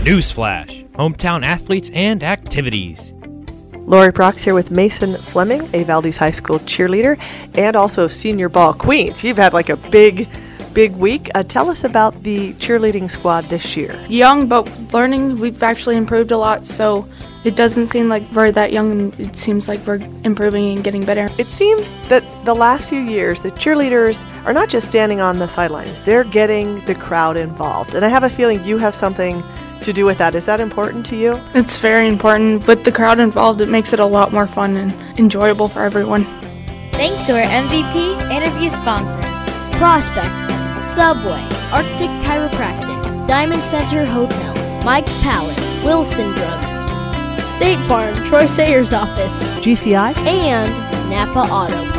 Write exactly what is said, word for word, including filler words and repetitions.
Newsflash, hometown athletes and activities. Lori Prox here with Mason Fleming, a Valdez High School cheerleader, and also senior ball queens. You've had like a big, big week. Uh, tell us about the cheerleading squad this year. Young, but learning. We've actually improved a lot, so it doesn't seem like we're that young, and it seems like we're improving and getting better. It seems that the last few years, the cheerleaders are not just standing on the sidelines. They're getting the crowd involved. And I have a feeling you have something to do with that. Is that important to you? It's very important. With the crowd involved, it makes it a lot more fun and enjoyable for everyone. Thanks to our M V P interview sponsors: Prospect, Subway, Arctic Chiropractic, Diamond Center Hotel, Mike's Palace, Wilson Brothers, State Farm, Troy Sayers' office, G C I, and Napa Auto.